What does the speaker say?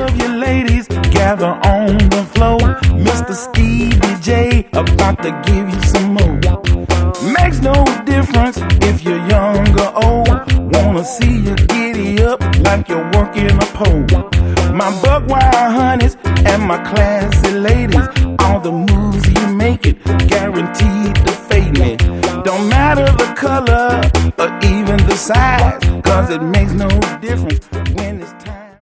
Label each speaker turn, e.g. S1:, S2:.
S1: of you ladies gather on the floor. Mr. Stevie J about to give you some more. Makes no difference if you're young or old. Wanna see you giddy up like you're working a pole. My buck wild honeys and my classy ladies, all the moves you make it guaranteed to fade me. Don't matter the color or even the size, cause it makes no difference when